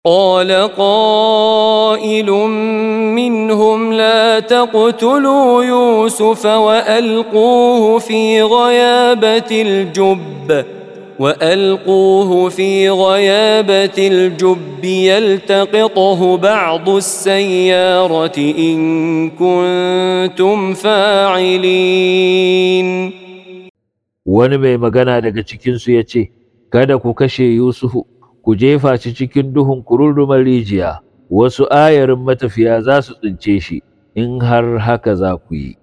قال قائل منهم لا تقتلوا يوسف وألقوه في غيابة الجب يلتقطه بعض السيارة إن كنتم فاعلين. wani mai magana daga cikinsu ya ce, Kada ku kashe Yusufu, ku jefa shi cikin duhun kururrumar rijiya, wasu ayarin matafiya za su tsince shi, in har haka za ku yi.